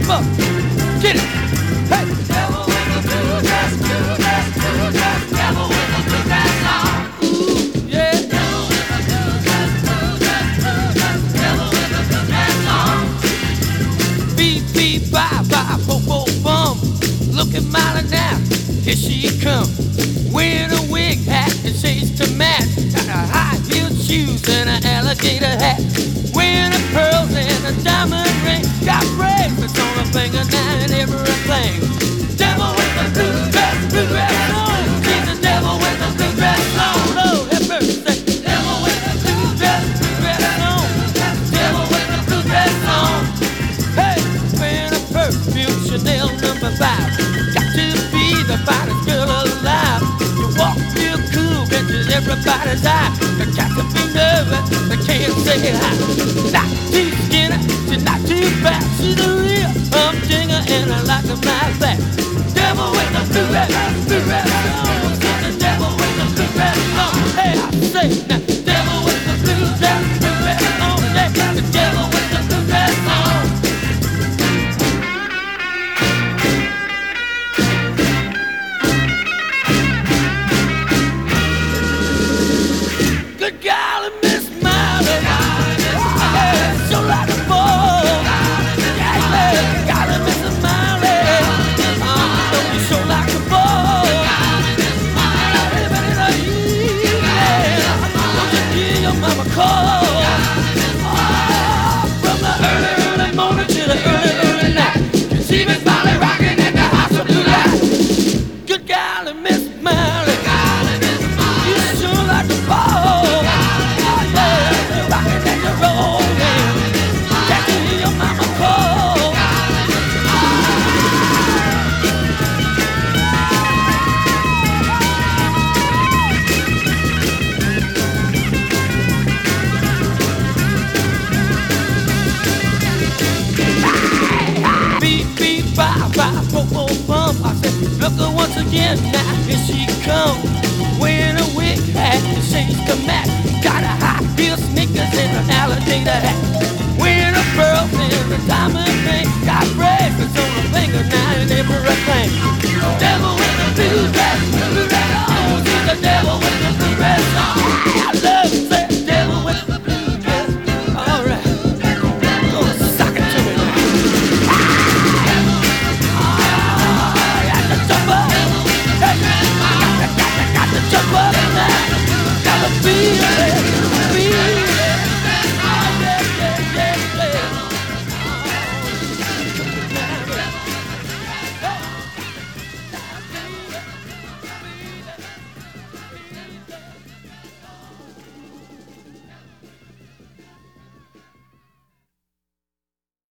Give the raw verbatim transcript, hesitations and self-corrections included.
Come on, get it. Hey. Devil with the blue dress, blue dress, blue dress, devil with the blue dress on. Ooh, yeah. Devil with the blue dress, blue dress, blue dress, devil with the blue dress on. Beep, beep, bye, bye, bo, bo, bum. Look at Molly now, here she comes. Wearing a wig hat and shades to match. Got a high-heeled shoes and an alligator hat. Wearing a pearls and a diamond ring. Got bracelets on her finger now and everything. Devil with the blue dress, blue dress on. She's the devil with the blue dress on. Lord have mercy. Devil with the blue dress, blue dress on. Devil with the blue dress on. Hey, wearing a perfume, Chanel number five. Got to be the finest girl alive. You walk real cool, catches everybody's eye. You got to be nervous, they can't say hi. Not too skinny, she's not too fat. She's a real humdinger and I like them like that. Devil with the blue dress, blue dress on. She's the devil with the blue dress on. Hey, I say now, devil with the blue dress, blue dress on. Yeah, the devil with the blue dress on. Good golly, Miss Molly, yeah, so like a ball. Yeah, yeah, golly, Miss Molly, um, don't you show like a ball. Everybody know you, yeah, don't you give your mama a call. Oh, from the early, early morning to the early, early night, she Miss Molly rocking in the house of blue light. Good golly, Miss Molly, you sure like a ball. I said, look her once again, now here she comes. Wearing a wig hat and shades to match. Got a high heel sneakers and an alligator hat. Wearing a pearl and a diamond ring. Got bracelets on her finger now and everything. Devil with the blue dress, blue dress on. She's the devil with the blue dress on. I love to say devil with the blue dress. Alright, gonna sock it to me now. Jump up now, gotta feel it.